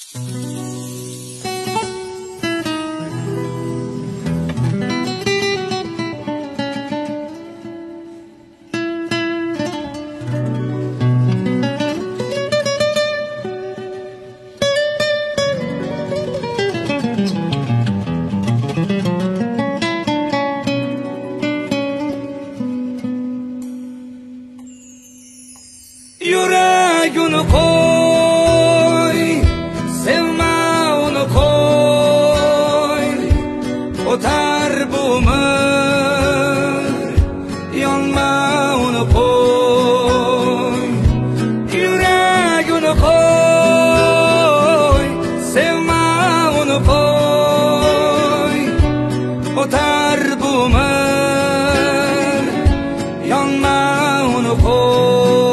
Yüreğini koy, sevme onu koy. Otar bu ömür, yanma onu koy. Yüreğini koy, sevme onu koy. Otar bu ömür, yanma onu koy.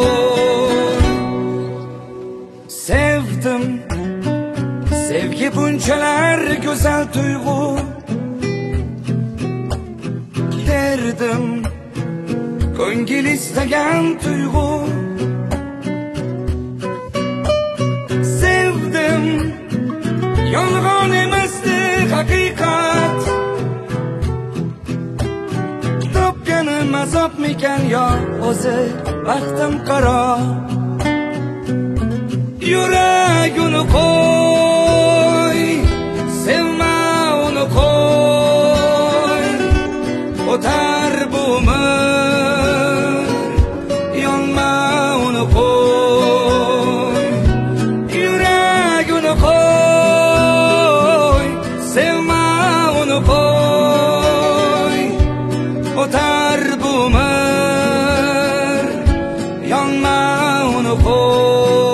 Sevdim, sevgi buncalar güzel duygu. Derdim, ko'ngil istagan duygu. Sevdim, yolg'on emasdi haqiqat. Topganim azobmikan yo o'zi baxtim qaro. Yüreğini koy, sevme onu koy. Otar bu ömür, yanma onu koy. Yüreğini koy, sevme onu koy. Otar bu ömür, yanma onu koy.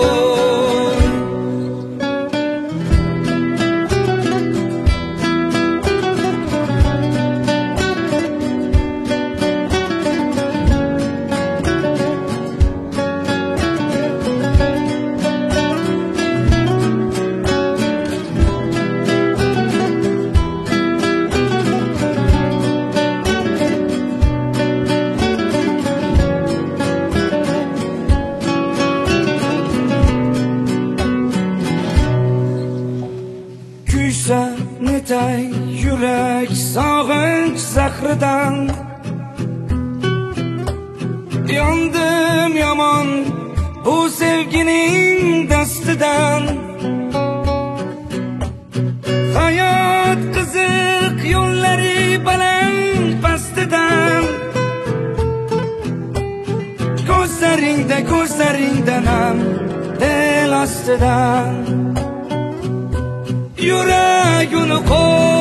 Netay yürek sağınç zahridan. Yandım yaman bu sevginin dastidan. Hayat kızık yolları baland pastidan. Gözlerindenam del astidan. Yüreğini koy.